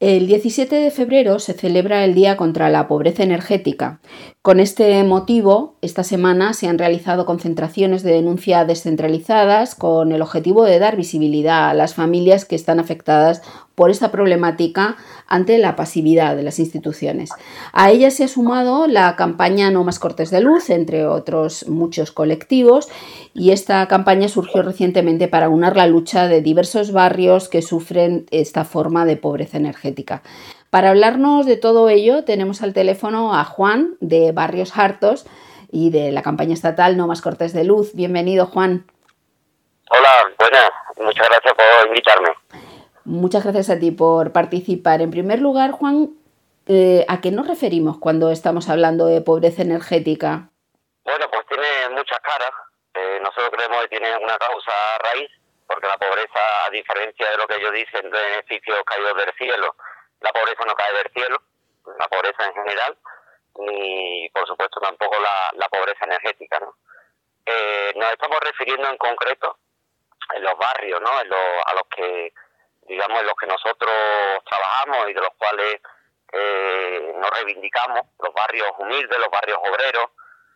El 17 de febrero se celebra el Día contra la Pobreza Energética. Con este motivo, esta semana se han realizado concentraciones de denuncia descentralizadas con el objetivo de dar visibilidad a las familias que están afectadas por esta problemática ante la pasividad de las instituciones. A ella se ha sumado la campaña No más cortes de luz, entre otros muchos colectivos, y esta campaña surgió recientemente para unar la lucha de diversos barrios que sufren esta forma de pobreza energética. Para hablarnos de todo ello tenemos al teléfono a Juan de Barrios Hartos y de la campaña estatal No más cortes de luz. Bienvenido, Juan. Hola, buenas. Muchas gracias por invitarme. Muchas gracias a ti por participar. En primer lugar, Juan, ¿a qué nos referimos cuando estamos hablando de pobreza energética? Bueno, pues tiene muchas caras. Nosotros creemos que tiene una causa raíz, porque la pobreza, a diferencia de lo que ellos dicen de beneficios caídos del cielo, la pobreza no cae del cielo, la pobreza en general, ni por supuesto tampoco la pobreza energética, ¿no? Nos estamos refiriendo en concreto en los barrios, ¿no? A los que, digamos, en los que nosotros trabajamos y de los cuales nos reivindicamos, los barrios humildes, los barrios obreros.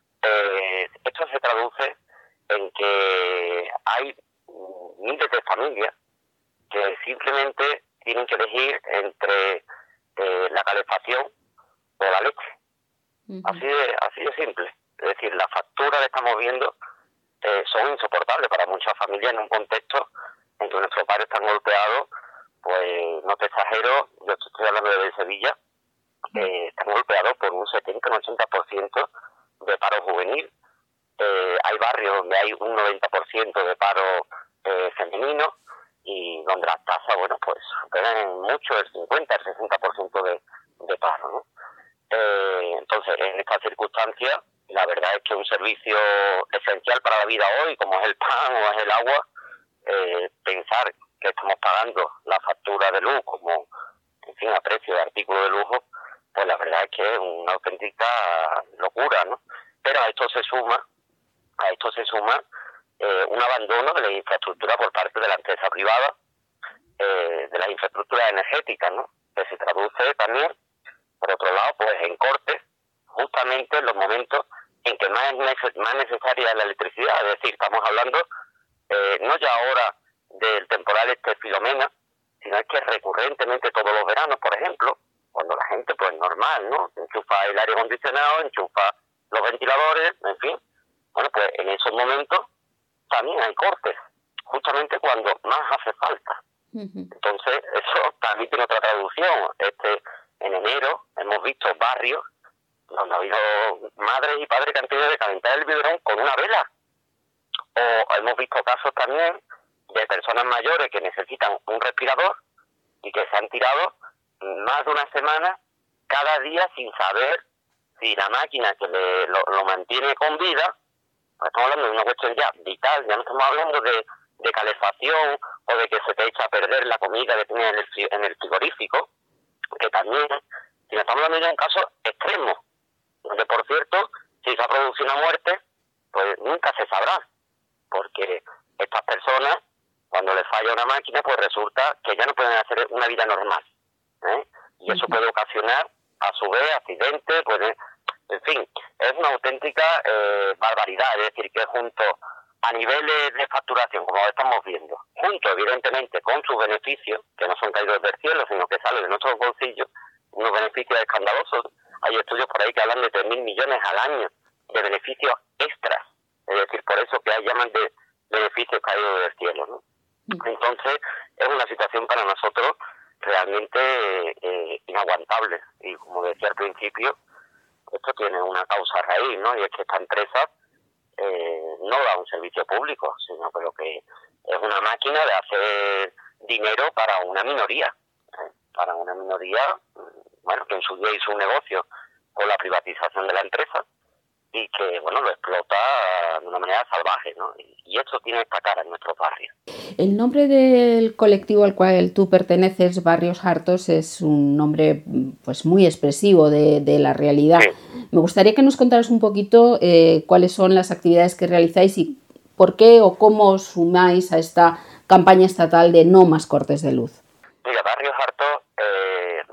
Esto se traduce en que hay miles de familias que simplemente tienen que elegir entre la calefacción o la leche. Uh-huh. Así de simple. Es decir, las facturas que estamos viendo son insoportables para muchas familias en un contexto en que nuestros padres están golpeados. Pues no te exagero, yo estoy hablando de Sevilla, están golpeados por un 70-80% de paro juvenil. Hay barrios donde hay un 90% de paro femenino y donde las tasas, bueno, pues superan mucho el 50-60% de paro, ¿no? Entonces, en estas circunstancias, la verdad es que un servicio esencial para la vida hoy, como es el pan o es el agua, pensar que estamos pagando la factura de luz como, en fin, a precio de artículo de lujo, pues la verdad es que es una auténtica locura, ¿no? Pero a esto se suma un abandono de la infraestructura por parte de la empresa privada, de las infraestructuras energéticas, ¿no? Que se traduce también, por otro lado, pues en cortes, justamente en los momentos en que más necesaria es la electricidad. Es decir, estamos hablando no ya ahora del temporal Filomena, sino es que recurrentemente todos los veranos, por ejemplo, cuando la gente, pues normal, ¿no? Enchufa el aire acondicionado, enchufa los ventiladores, en fin. Bueno, pues en esos momentos también hay cortes, justamente cuando más hace falta. Uh-huh. Entonces, eso también tiene otra traducción. En enero hemos visto barrios donde ha habido madres y padres que han tenido que calentar el biberón con una vela. O hemos visto casos también de personas mayores que necesitan un respirador y que se han tirado más de una semana cada día sin saber si la máquina que lo mantiene con vida, pues estamos hablando de una cuestión ya vital, ya no estamos hablando de calefacción o de que se te echa a perder la comida que tienes en el frigorífico, que también, si estamos hablando de un caso extremo, donde por cierto, si se ha producido una muerte, pues nunca se sabrá, porque estas personas, cuando les falla una máquina, pues resulta que ya no pueden hacer una vida normal, ¿eh? Y eso puede ocasionar, a su vez, accidentes, en fin, es una auténtica barbaridad. Es decir, que junto a niveles de facturación, como estamos viendo, junto evidentemente con sus beneficios, que no son caídos del cielo, sino que salen de nuestros bolsillos, unos beneficios escandalosos. Hay estudios por ahí que hablan de 3.000 millones al año de beneficios extras. Es decir, por eso que llaman de beneficios caídos del cielo, ¿no? Entonces, es una situación para nosotros realmente inaguantable. Y como decía al principio, esto tiene una causa raíz, ¿no? Y es que esta empresa no da un servicio público, sino que lo que es una máquina de hacer dinero para una minoría. Para una minoría, bueno, que en su día hizo un negocio con la privatización de la empresa y que, bueno, lo explota de una manera salvaje, ¿no? Y esto tiene esta cara en nuestro barrio. El nombre del colectivo al cual tú perteneces, Barrios Hartos, es un nombre pues muy expresivo de la realidad. Sí. Me gustaría que nos contaras un poquito cuáles son las actividades que realizáis y por qué o cómo os sumáis a esta campaña estatal de No más cortes de luz. Mira, Barrios Hartos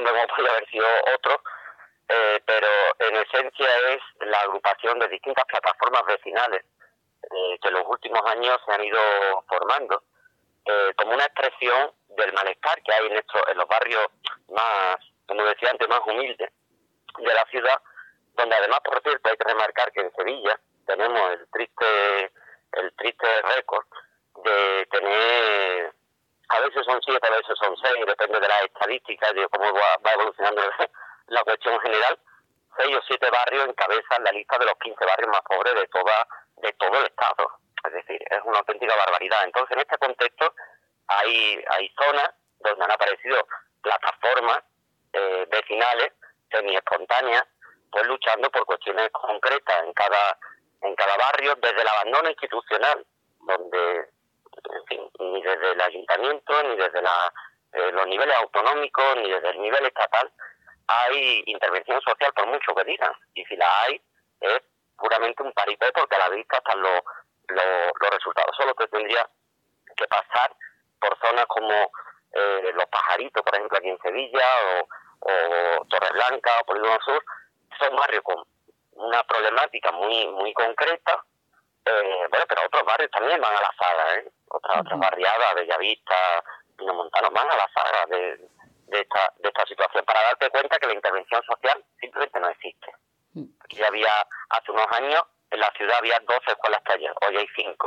nombre como podría haber sido otro, pero en esencia es la agrupación de distintas plataformas vecinales que en los últimos años se han ido formando como una expresión del malestar que hay en los barrios más, como decía antes, más humildes de la ciudad, donde además, por cierto, hay que remarcar que en Sevilla tenemos el triste récord de tener, a veces son 7, a veces son 6, depende de las estadísticas, de cómo va evolucionando la cuestión general. 6 o 7 barrios encabezan la lista de los 15 barrios más pobres de todo el Estado. Es decir, es una auténtica barbaridad. Entonces, en este contexto hay zonas donde han aparecido plataformas vecinales semi-espontáneas, pues luchando por cuestiones concretas en cada barrio, desde el abandono institucional, donde, en fin, ni desde el ayuntamiento, ni desde los niveles autonómicos, ni desde el nivel estatal, hay intervención social, por mucho que digan. Y si la hay, es puramente un paripé, porque a la vista están los resultados. Solo que tendría que pasar por zonas como Los Pajaritos, por ejemplo, aquí en Sevilla, o Torreblanca, o Polígono Sur. Son barrios con una problemática muy muy concreta, pero otros barrios también van a la saga, otras barriadas, Bellavista, Pino Montano, van a la saga de esta situación, para darte cuenta que la intervención social simplemente no existe. Ya había, hace unos años, en la ciudad había 12 escuelas taller, hoy hay 5.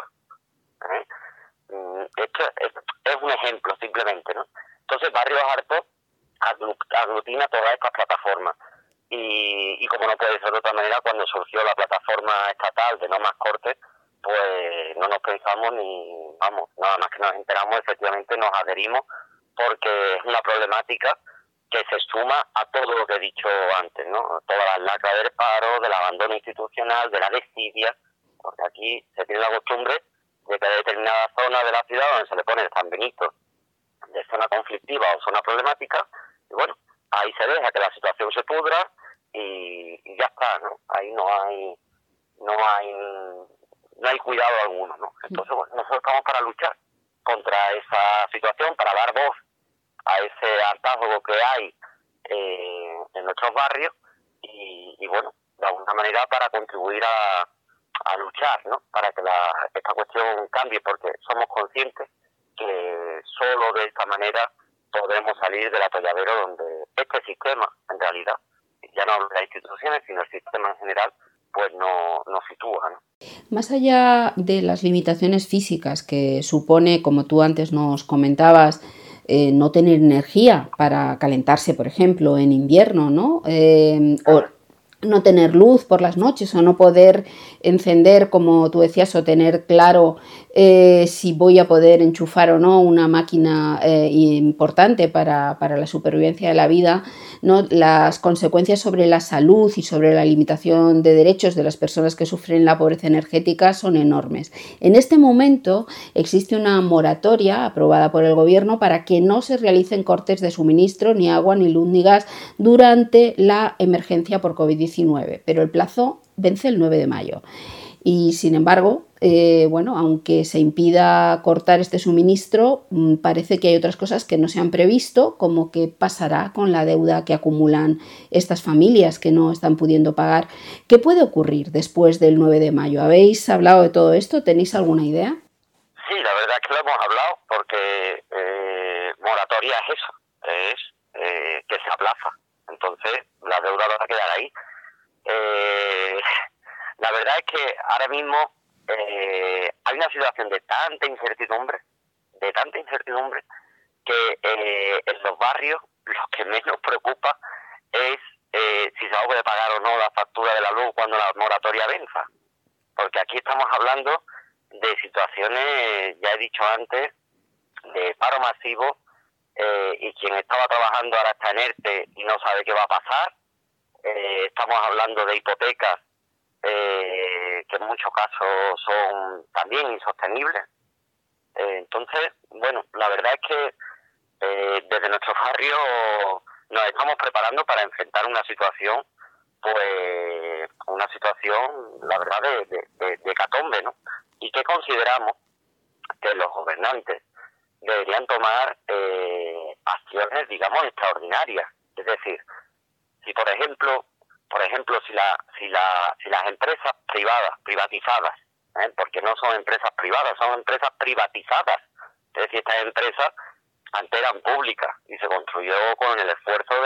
Esto es un ejemplo simplemente, ¿no? Entonces Barrios Hartos aglutina todas estas plataformas. Y como no puede ser de otra manera, cuando surgió la plataforma estatal de No Más Cortes, pues no nos pensamos nada más que nos enteramos, efectivamente nos adherimos, porque es una problemática que se suma a todo lo que he dicho antes, ¿no? Todas las lacras del paro, del abandono institucional, de la desidia, porque aquí se tiene la costumbre de que hay determinada zona de la ciudad donde se le pone el San Benito de zona conflictiva o zona problemática, y bueno, ahí se deja que la situación se pudra y ya está, ¿no? Ahí no hay cuidado alguno, ¿no? Entonces, bueno, nosotros estamos para luchar contra esa situación, para dar voz a ese hartazgo que hay en nuestros barrios y bueno, de alguna manera para contribuir a luchar, ¿no? Para que esta cuestión cambie, porque somos conscientes que solo de esta manera podremos salir del atolladero donde este sistema, en realidad, ya no hablo de las instituciones, sino el sistema en general, pues nos sitúa, ¿no? Más allá de las limitaciones físicas que supone, como tú antes nos comentabas, no tener energía para calentarse, por ejemplo, en invierno, ¿no? O no tener luz por las noches o no poder encender, como tú decías, o tener claro si voy a poder enchufar o no una máquina importante para la supervivencia de la vida, ¿no? Las consecuencias sobre la salud y sobre la limitación de derechos de las personas que sufren la pobreza energética son enormes. En este momento existe una moratoria aprobada por el gobierno para que no se realicen cortes de suministro, ni agua, ni luz, ni gas durante la emergencia por COVID-19, pero el plazo vence el 9 de mayo. Y sin embargo, aunque se impida cortar este suministro, parece que hay otras cosas que no se han previsto, como qué pasará con la deuda que acumulan estas familias que no están pudiendo pagar. ¿Qué puede ocurrir después del 9 de mayo? ¿Habéis hablado de todo esto? ¿Tenéis alguna idea? Sí, la verdad es que lo hemos hablado, porque moratoria es eso, es que se aplaza. Entonces, la deuda va a quedar ahí. La verdad es que ahora mismo hay una situación de tanta incertidumbre, que en los barrios lo que menos preocupa es si se va a poder pagar o no la factura de la luz cuando la moratoria venza. Porque aquí estamos hablando de situaciones, ya he dicho antes, de paro masivo, y quien estaba trabajando ahora está en ERTE y no sabe qué va a pasar. Estamos hablando de hipotecas que en muchos casos son también insostenibles. Entonces, bueno, la verdad es que desde nuestro barrio nos estamos preparando para enfrentar una situación, la verdad, de hecatombe, ¿no? Y que consideramos que los gobernantes deberían tomar acciones, digamos, extraordinarias. Es decir, si por ejemplo, si las empresas privatizadas, porque no son empresas privadas, son empresas privatizadas, es decir, estas empresas antes eran públicas y se construyó con el esfuerzo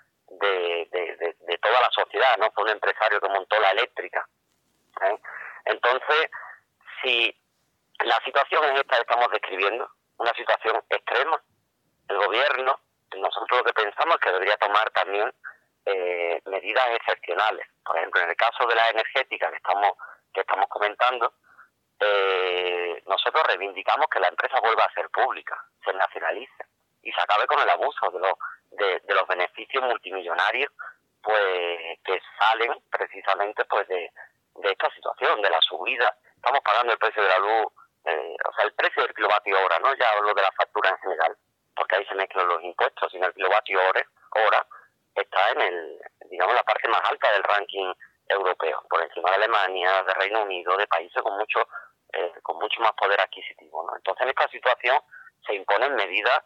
de toda la sociedad, no fue un empresario que montó la eléctrica. Entonces, si la situación es esta que estamos describiendo, una situación extrema, el gobierno, nosotros lo que pensamos es que debería tomar también medidas excepcionales. Por ejemplo, en el caso de la energética que estamos comentando, nosotros reivindicamos que la empresa vuelva a ser pública, se nacionalice y se acabe con el abuso de los beneficios multimillonarios pues que salen precisamente pues de esta situación, de la subida. Estamos pagando el precio de la luz, el precio del kilovatio hora, no ya hablo de la factura en general, porque ahí se mezclan los impuestos, sino el kilovatio hora está en la parte más alta del ranking europeo, por encima de Alemania, de Reino Unido, de países con mucho más poder adquisitivo, ¿no? Entonces, en esta situación se imponen medidas,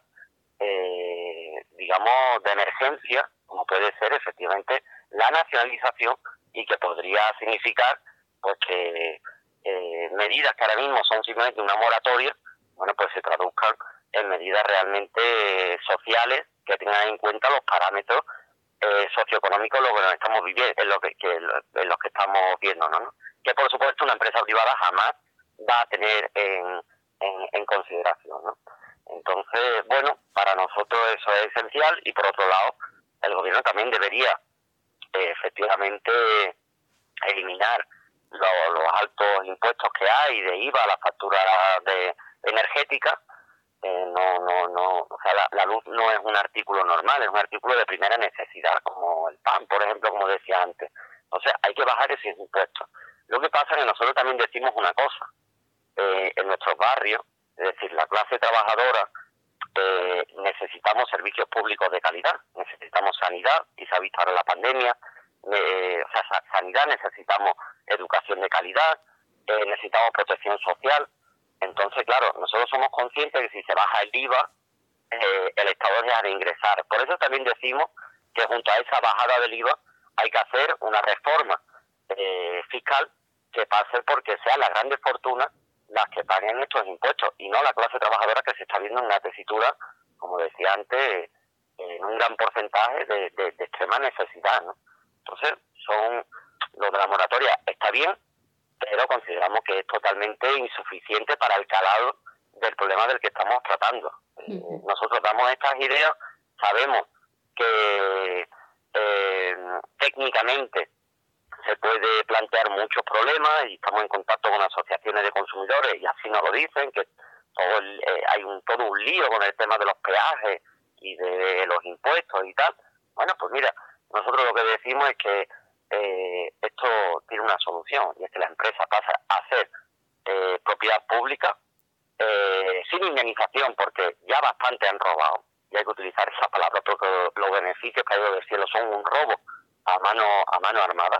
de emergencia, como puede ser efectivamente la nacionalización, y que podría significar pues que medidas que ahora mismo son simplemente una moratoria, pues se traduzcan en medidas realmente sociales que tengan en cuenta los parámetros socioeconómicos en lo que nos estamos viviendo, en los que estamos viendo, ¿no? Que por supuesto una empresa privada jamás va a tener en consideración, ¿no? Entonces, para nosotros eso es esencial, y por otro lado, el gobierno también debería efectivamente eliminar los altos impuestos que hay de IVA a la factura energética. La luz no es un artículo normal, es un artículo de primera necesidad, como el pan, por ejemplo, como decía antes. Entonces hay que bajar esos impuestos. Lo que pasa es que nosotros también decimos una cosa, en nuestros barrios, es decir, la clase trabajadora, necesitamos servicios públicos de calidad, necesitamos sanidad, y se ha visto ahora la pandemia, sanidad, necesitamos educación de calidad, necesitamos protección social. Entonces, claro, nosotros somos conscientes de que si se baja el IVA, el Estado deja de ingresar. Por eso también decimos que junto a esa bajada del IVA hay que hacer una reforma fiscal que pase porque sean las grandes fortunas las que paguen estos impuestos, y no la clase trabajadora, que se está viendo en una tesitura, como decía antes, en un gran porcentaje de extrema necesidad, ¿no? Entonces, lo de la moratoria está bien, pero consideramos que es totalmente insuficiente para el calado del problema del que estamos tratando. Nosotros damos estas ideas, sabemos que técnicamente se puede plantear muchos problemas, y estamos en contacto con asociaciones de consumidores y así nos lo dicen, que hay todo un lío con el tema de los peajes y de los impuestos y tal. Pues mira, nosotros lo que decimos es que esto tiene una solución, y es que la empresa pasa a ser propiedad pública sin indemnización, porque ya bastante han robado, y hay que utilizar esa palabra porque los beneficios caídos del cielo son un robo a mano armada.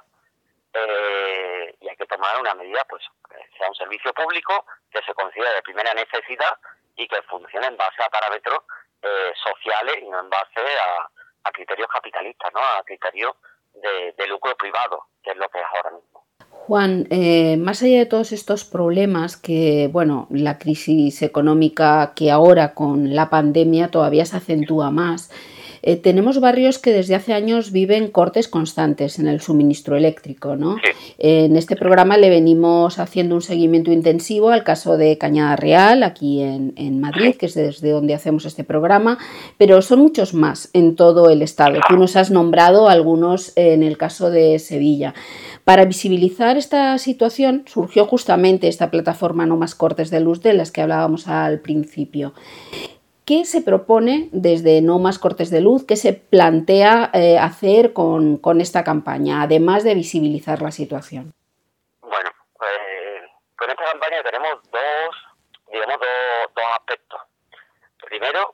Y hay que tomar una medida, pues, que sea un servicio público que se considere de primera necesidad y que funcione en base a parámetros sociales y no en base a criterios capitalistas, ¿no? A criterios de lucro privado, que es lo que es ahora mismo. Juan, más allá de todos estos problemas que, la crisis económica que ahora con la pandemia todavía se acentúa más, tenemos barrios que desde hace años viven cortes constantes en el suministro eléctrico, ¿no? Sí. En este programa le venimos haciendo un seguimiento intensivo al caso de Cañada Real, aquí en Madrid, que es desde donde hacemos este programa, pero son muchos más en todo el estado. Tú nos has nombrado algunos en el caso de Sevilla. Para visibilizar esta situación surgió justamente esta plataforma No Más Cortes de Luz de las que hablábamos al principio. ¿Qué se propone desde No Más Cortes de Luz? ¿Qué se plantea hacer con esta campaña, además de visibilizar la situación? Bueno, con esta campaña tenemos dos aspectos. Primero,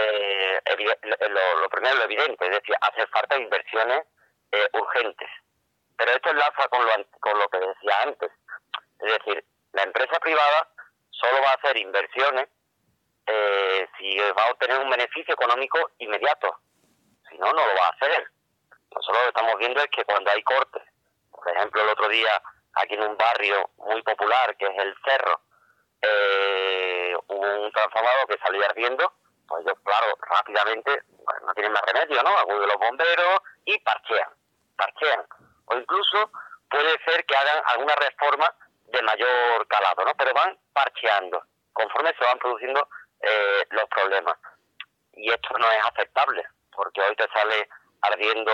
lo primero, lo evidente, es decir, hace falta inversiones urgentes. Pero esto enlaza con lo que decía antes. Es decir, la empresa privada solo va a hacer inversiones si va a obtener un beneficio económico inmediato. Si no, no lo va a hacer. Nosotros lo que estamos viendo es que cuando hay cortes, por ejemplo, el otro día aquí en un barrio muy popular, que es el Cerro, hubo un transformador que salió ardiendo, pues ellos, claro, rápidamente, bueno, no tienen más remedio, ¿no? Acuden los bomberos y parchean. O incluso puede ser que hagan alguna reforma de mayor calado, ¿no? Pero van parcheando conforme se van produciendo los problemas. Y esto no es aceptable, porque hoy te sale ardiendo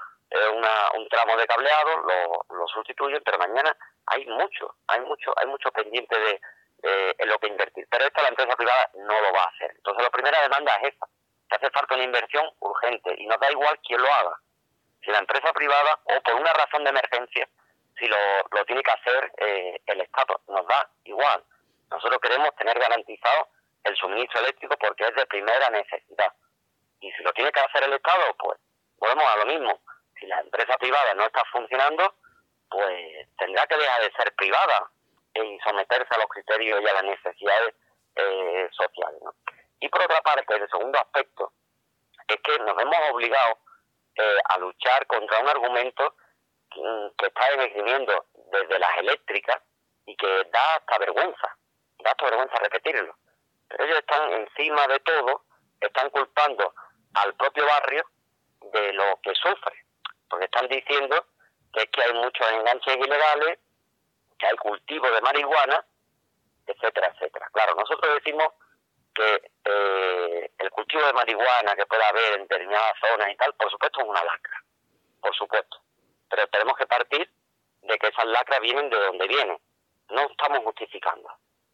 un tramo de cableado, lo sustituyen, pero mañana hay mucho pendiente de en lo que invertir. Pero esto la empresa privada no lo va a hacer. Entonces la primera demanda es esa, que hace falta una inversión urgente, y nos da igual quién lo haga. Si la empresa privada, o por una razón de emergencia, si lo tiene que hacer el Estado, nos da igual. Nosotros queremos tener garantizado el suministro eléctrico porque es de primera necesidad. Y si lo tiene que hacer el Estado, pues volvemos a lo mismo. Si la empresa privada no está funcionando, pues tendrá que dejar de ser privada y someterse a los criterios y a las necesidades sociales, ¿no? Y por otra parte, el segundo aspecto es que nos vemos obligados a luchar contra un argumento que está emergiendo desde las eléctricas y que da hasta vergüenza repetirlo. Pero ellos están encima de todo, están culpando al propio barrio de lo que sufre, porque están diciendo que es que hay muchos enganches ilegales, que hay cultivo de marihuana, etcétera, etcétera. Claro, nosotros decimos que el cultivo de marihuana que pueda haber en determinadas zonas y tal, por supuesto es una lacra, por supuesto. Pero tenemos que partir de que esas lacras vienen de donde vienen. No estamos justificando,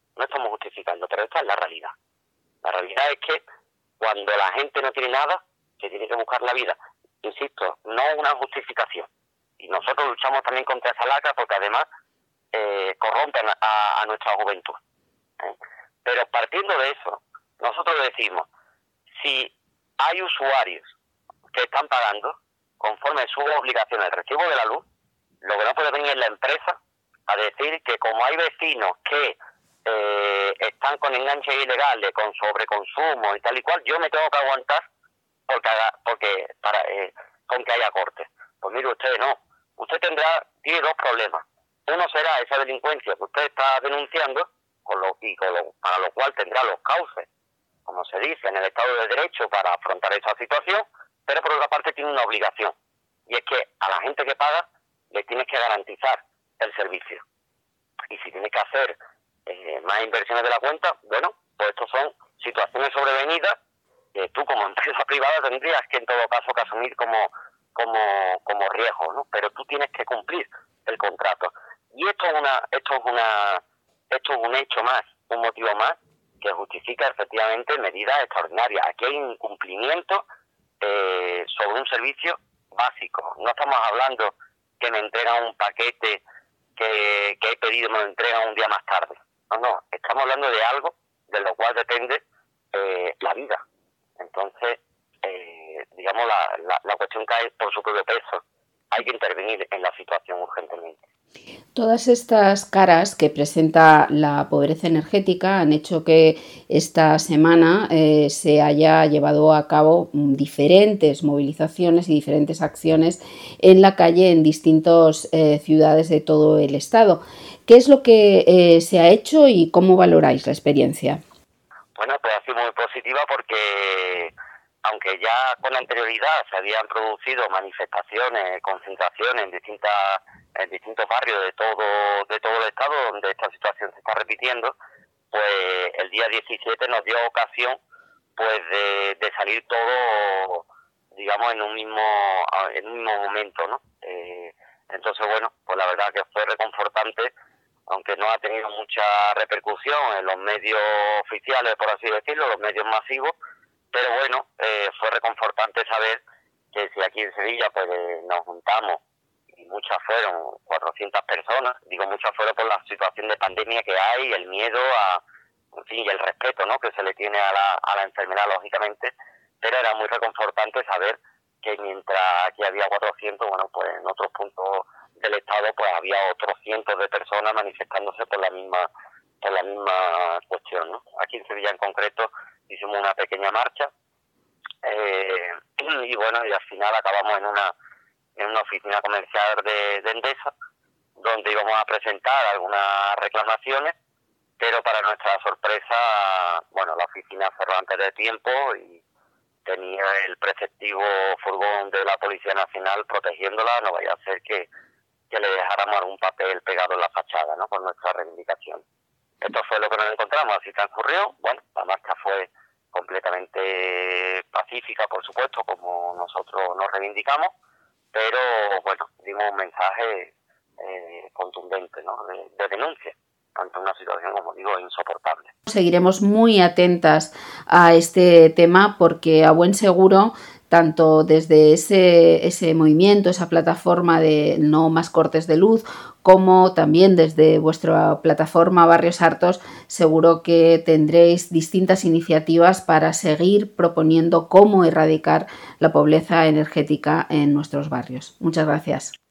pero esta es la realidad. La realidad es que cuando la gente no tiene nada, se tiene que buscar la vida. Insisto, no una justificación. Y nosotros luchamos también contra esa lacra porque además corrompen a nuestra juventud. Pero partiendo de eso, nosotros decimos, si hay usuarios que están pagando conforme a sus obligaciones el recibo de la luz, lo que no puede venir es la empresa a decir que como hay vecinos que están con enganches ilegales, con sobreconsumo y tal y cual, yo me tengo que aguantar con que haya cortes. Pues mire usted, no. Usted tiene dos problemas. Uno será esa delincuencia que usted está denunciando, para lo cual tendrá los cauces, como se dice, en el Estado de Derecho para afrontar esa situación, pero por otra parte tiene una obligación, y es que a la gente que paga le tienes que garantizar el servicio. Y si tienes que hacer más inversiones de la cuenta, bueno, pues estos son situaciones sobrevenidas que tú como empresa privada tendrías que en todo caso que asumir como riesgo, ¿no? Pero tú tienes que cumplir el contrato. Y esto es un hecho más, un motivo más que justifica efectivamente medidas extraordinarias. Aquí hay incumplimiento sobre un servicio básico. No estamos hablando que me entregan un paquete que he pedido y me lo entregan un día más tarde. No, estamos hablando de algo de lo cual depende la vida. Entonces, digamos, la cuestión cae por su propio peso. Hay que intervenir en la situación urgentemente. Todas estas caras que presenta la pobreza energética han hecho que esta semana se haya llevado a cabo diferentes movilizaciones y diferentes acciones en la calle en distintas ciudades de todo el estado. ¿Qué es lo que se ha hecho y cómo valoráis la experiencia? Bueno, pues ha sido muy positiva porque aunque ya con anterioridad se habían producido manifestaciones, concentraciones en distintos barrios de todo el estado donde esta situación se está repitiendo, pues el día 17 nos dio ocasión pues de salir todo, digamos, en un mismo momento, ¿no? Entonces, bueno, pues la verdad que fue reconfortante, aunque no ha tenido mucha repercusión en los medios oficiales, por así decirlo, los medios masivos, pero bueno, fue reconfortante saber que si aquí en Sevilla pues nos juntamos, y muchas fueron 400 personas, digo muchas fueron por la situación de pandemia que hay, el miedo en fin, y el respeto, ¿no?, que se le tiene a la enfermedad, lógicamente, pero era muy reconfortante saber que mientras aquí había 400, bueno, pues en otros puntos del estado pues había otros cientos de personas manifestándose por la misma cuestión, ¿no? Aquí en Sevilla en concreto hicimos una pequeña marcha y bueno, y al final acabamos en una oficina comercial de Endesa, donde íbamos a presentar algunas reclamaciones, pero para nuestra sorpresa, bueno, la oficina cerró antes de tiempo y tenía el preceptivo furgón de la Policía Nacional protegiéndola. No vaya a ser que le dejáramos algún papel pegado en la fachada, ¿no?, con nuestra reivindicación. Esto fue lo que nos encontramos, así transcurrió. Bueno, la marcha fue completamente pacífica, por supuesto, como nosotros nos reivindicamos, pero bueno, dimos un mensaje contundente, ¿no?, de denuncia ante una situación, como digo, insoportable. Seguiremos muy atentas a este tema porque a buen seguro, tanto desde ese movimiento, esa plataforma de No Más Cortes de Luz, como también desde vuestra plataforma Barrios Hartos, seguro que tendréis distintas iniciativas para seguir proponiendo cómo erradicar la pobreza energética en nuestros barrios. Muchas gracias.